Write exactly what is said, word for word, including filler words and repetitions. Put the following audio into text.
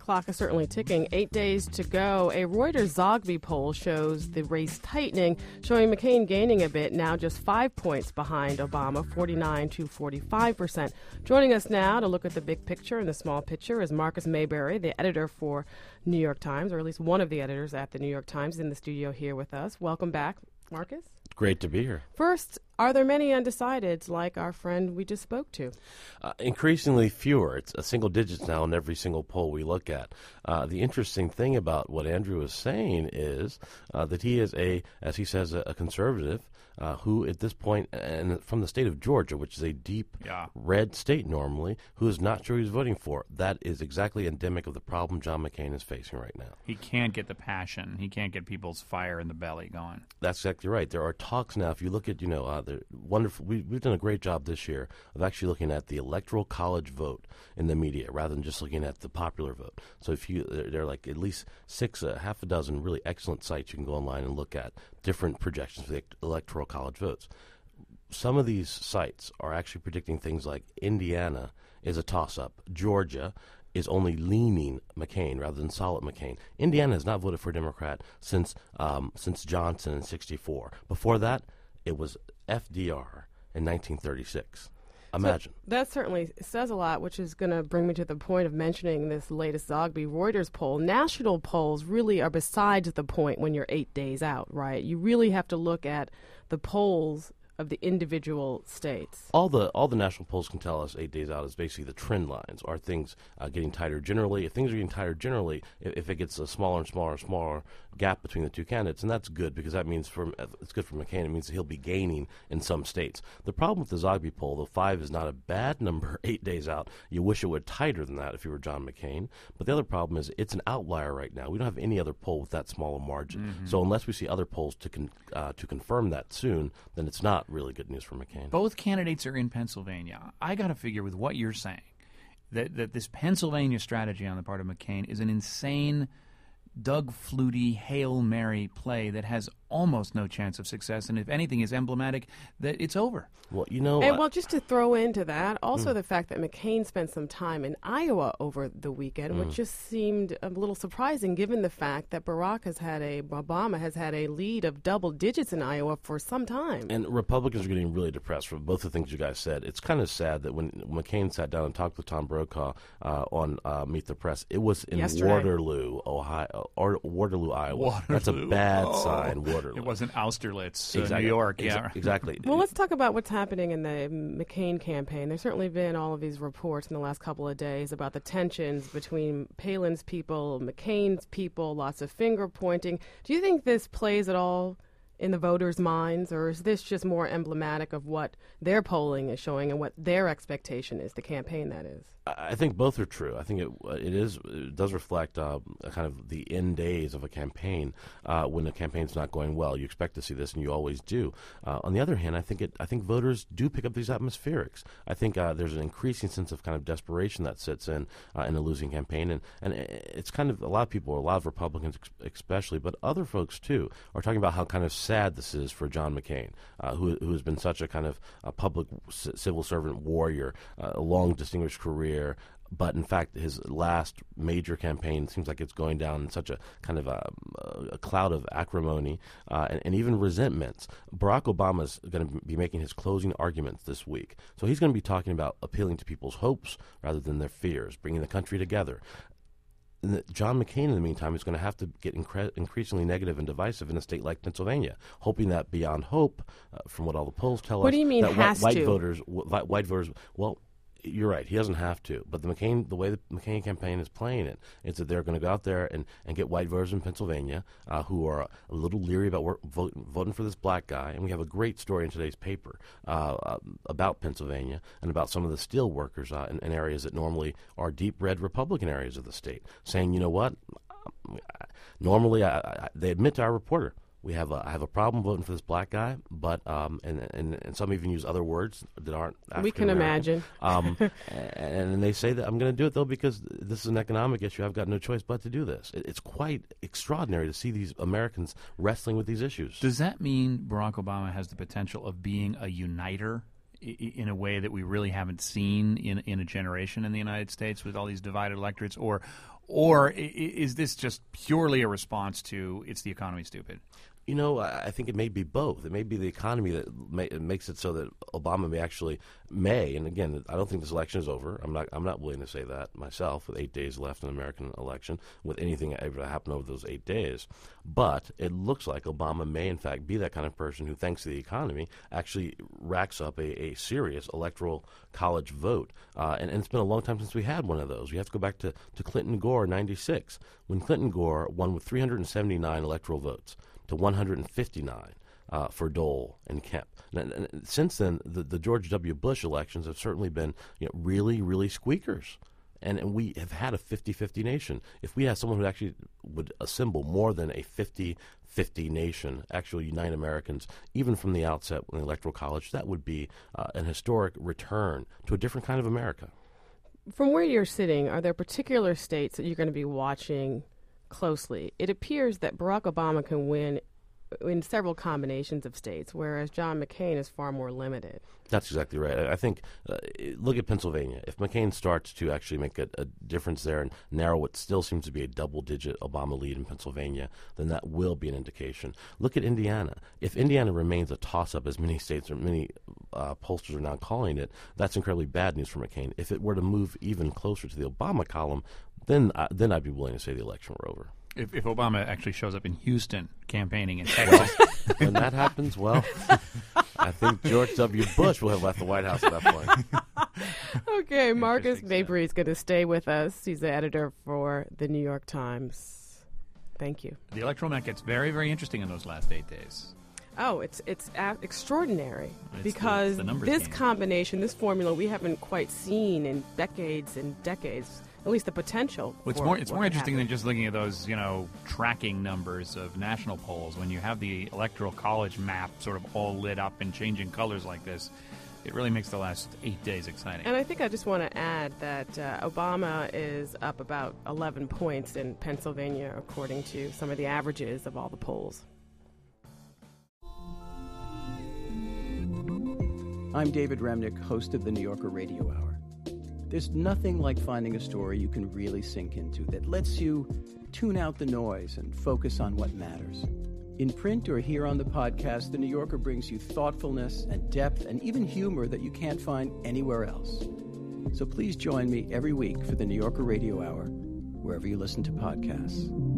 clock is certainly ticking. Eight days to go. A Reuters Zogby poll shows the race tightening, showing McCain gaining a bit, now just five points behind Obama, forty-nine to forty-five percent. Joining us now to look at the big picture and the small picture is Marcus Mayberry, the editor for New York Times, or at least one of the editors at the New York Times, in the studio here with us. Welcome back, Marcus. Great to be here. First, are there many undecideds like our friend we just spoke to? Uh, increasingly fewer. It's a single digits now in every single poll we look at. Uh, the interesting thing about what Andrew is saying is uh, that he is a, as he says, a, a conservative uh, who at this point, and from the state of Georgia, which is a deep yeah. red state normally, who is not sure he's voting for. That is exactly endemic of the problem John McCain is facing right now. He can't get the passion. He can't get people's fire in the belly going. That's exactly right. There are talks now. If you look at, you know, uh, the wonderful. We, we've done a great job this year of actually looking at the electoral college vote in the media rather than just looking at the popular vote. So if you, there are like at least six, uh, half a dozen really excellent sites you can go online and look at different projections for the electoral college votes. Some of these sites are actually predicting things like Indiana is a toss-up, Georgia is only leaning McCain rather than solid McCain. Indiana has not voted for a Democrat since um, since Johnson in sixty-four. Before that, it was F D R in nineteen thirty-six. Imagine. So that certainly says a lot, which is going to bring me to the point of mentioning this latest Zogby Reuters poll. National polls really are besides the point when you're eight days out, right? You really have to look at the polls of the individual states. All the all the national polls can tell us eight days out is basically the trend lines. Are things uh, getting tighter generally? If things are getting tighter generally, if, if it gets a smaller and smaller and smaller gap between the two candidates, and that's good because that means for it's good for McCain. It means that he'll be gaining in some states. The problem with the Zogby poll, though five is not a bad number eight days out, you wish it were tighter than that if you were John McCain. But the other problem is it's an outlier right now. We don't have any other poll with that small a margin. Mm-hmm. So unless we see other polls to con- uh, to confirm that soon, then it's not really good news for McCain. Both candidates are in Pennsylvania. I got to figure with what you're saying that, that this Pennsylvania strategy on the part of McCain is an insane Doug Flutie Hail Mary play that has almost no chance of success, and if anything is emblematic, that it's over. Well, you know, and uh, well, just to throw into that, also mm. the fact that McCain spent some time in Iowa over the weekend, mm. which just seemed a little surprising, given the fact that Barack has had a Obama has had a lead of double digits in Iowa for some time. And Republicans are getting really depressed from both the things you guys said. It's kind of sad that when McCain sat down and talked with Tom Brokaw uh, on uh, Meet the Press, it was in Yesterday. Waterloo, Ohio, or Waterloo, Iowa. Waterloo. That's a bad oh. sign. Waterloo. It wasn't Austerlitz, exactly. uh, New York. Exa- Yeah, exactly. Well, let's talk about what's happening in the McCain campaign. There's certainly been all of these reports in the last couple of days about the tensions between Palin's people, McCain's people, lots of finger pointing. Do you think this plays at all in the voters' minds, or is this just more emblematic of what their polling is showing and what their expectation is, the campaign that is? I think both are true. I think it it is it does reflect uh, kind of the end days of a campaign uh, when a campaign's not going well. You expect to see this, and you always do. Uh, on the other hand, I think it I think voters do pick up these atmospherics. I think uh, there's an increasing sense of kind of desperation that sits in uh, in a losing campaign, and and it's kind of a lot of people, a lot of Republicans especially, but other folks too, are talking about how kind of sad this is for John McCain, uh, who who has been such a kind of a public c- civil servant warrior, uh, a long distinguished career. But in fact, his last major campaign seems like it's going down in such a kind of a, a cloud of acrimony uh, and, and even resentments. Barack Obama is going to be making his closing arguments this week. So he's going to be talking about appealing to people's hopes rather than their fears, bringing the country together. And John McCain, in the meantime, is going to have to get incre- increasingly negative and divisive in a state like Pennsylvania, hoping that beyond hope, uh, from what all the polls tell what us, do you mean that has white, white to? voters, white, white voters, well, you're right. He doesn't have to. But the McCain, the way the McCain campaign is playing it, is that they're going to go out there and, and get white voters in Pennsylvania uh, who are a little leery about work, vote, voting for this black guy. And we have a great story in today's paper uh, uh, about Pennsylvania and about some of the steel workers uh, in, in areas that normally are deep red Republican areas of the state, saying, you know what, normally I, I, they admit to our reporter, We have a, I have a problem voting for this black guy, but um, and, and and some even use other words that aren't African. We can imagine. um, and, and they say that I'm going to do it though because this is an economic issue. I've got no choice but to do this. It, it's quite extraordinary to see these Americans wrestling with these issues. Does that mean Barack Obama has the potential of being a uniter in a way that we really haven't seen in in a generation in the United States with all these divided electorates, or Or i- is this just purely a response to it's the economy, stupid? You know, I I think it may be both. It may be the economy that may, it makes it so that Obama may actually may. And again, I don't think this election is over. I'm not. I'm not willing to say that myself. With eight days left in the American election, with anything ever to happen over those eight days, but it looks like Obama may, in fact, be that kind of person who, thanks to the economy, actually racks up a, a serious electoral college vote. Uh, and, and it's been a long time since we had one of those. We have to go back to to Clinton Gore in ninety-six, when Clinton Gore won with three hundred seventy-nine electoral votes to one hundred fifty-nine uh, for Dole and Kemp. And, and since then, the, the George W. Bush elections have certainly been, you know, really, really squeakers. And, and we have had a fifty-fifty nation. If we had someone who actually would assemble more than a fifty-fifty nation, actually unite Americans, even from the outset in the Electoral College, that would be uh, an historic return to a different kind of America. From where you're sitting, are there particular states that you're going to be watching closely? It appears that Barack Obama can win in several combinations of states, whereas John McCain is far more limited. That's exactly right. I I think, uh, look at Pennsylvania. If McCain starts to actually make a, a difference there and narrow what still seems to be a double-digit Obama lead in Pennsylvania, then that will be an indication. Look at Indiana. If Indiana remains a toss-up, as many states or many uh, pollsters are now calling it, that's incredibly bad news for McCain. If it were to move even closer to the Obama column, then uh, then I'd be willing to say the election were over. If, if Obama actually shows up in Houston campaigning in Texas. When that happens, well, I think George W. Bush will have left the White House at that point. Okay, Marcus Interesting Mabry is going to stay with us. He's the editor for the New York Times. Thank you. The electoral map gets very, very interesting in those last eight days. Oh, it's it's a- extraordinary It's the- because it's the numbers this game. combination, this formula, we haven't quite seen in decades and decades. At least the potential. Well, it's for more it's what more could interesting than happen. just looking at those, you know, tracking numbers of national polls. When you have the electoral college map sort of all lit up and changing colors like this, it really makes the last eight days exciting. And I think I just want to add that uh, Obama is up about eleven points in Pennsylvania, according to some of the averages of all the polls. I'm David Remnick, host of the New Yorker Radio Hour. There's nothing like finding a story you can really sink into that lets you tune out the noise and focus on what matters. In print or here on the podcast, The New Yorker brings you thoughtfulness and depth and even humor that you can't find anywhere else. So please join me every week for the New Yorker Radio Hour, wherever you listen to podcasts.